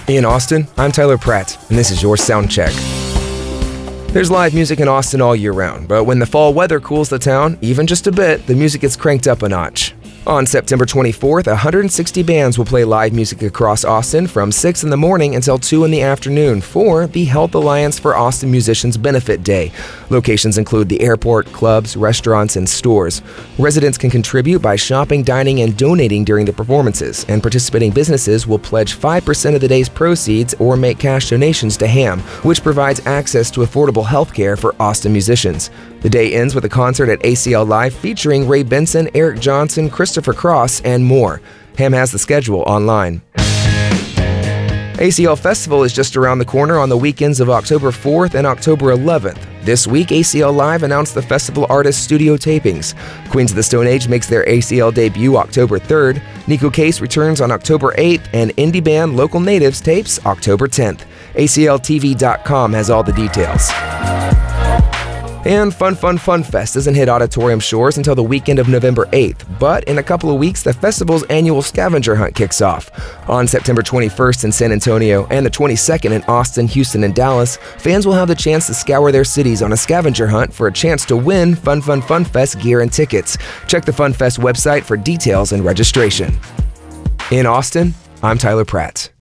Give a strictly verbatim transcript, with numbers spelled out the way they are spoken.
In Austin, I'm Tyler Pratt, and this is your sound check. There's live music in Austin all year round, but when the fall weather cools the town, even just a bit, the music gets cranked up a notch. On September twenty-fourth, one hundred sixty bands will play live music across Austin from six in the morning until two in the afternoon for the Health Alliance for Austin Musicians Benefit Day. Locations include the airport, clubs, restaurants, and stores. Residents can contribute by shopping, dining, and donating during the performances, and participating businesses will pledge five percent of the day's proceeds or make cash donations to H A M, which provides access to affordable health care for Austin musicians. The day ends with a concert at A C L Live featuring Ray Benson, Eric Johnson, Christopher Cross, and more. H A M has the schedule online. A C L Festival is just around the corner on the weekends of October fourth and October eleventh. This week, A C L Live announced the festival artist studio tapings. Queens of the Stone Age makes their A C L debut October third, Nico Case returns on October eighth, and indie band Local Natives tapes October tenth. A C L T V dot com has all the details. And Fun Fun Fun Fest doesn't hit auditorium shores until the weekend of November eighth, but in a couple of weeks, the festival's annual scavenger hunt kicks off. On September twenty-first in San Antonio and the twenty-second in Austin, Houston, and Dallas, fans will have the chance to scour their cities on a scavenger hunt for a chance to win Fun Fun Fun Fest gear and tickets. Check the Fun Fest website for details and registration. In Austin, I'm Tyler Pratt.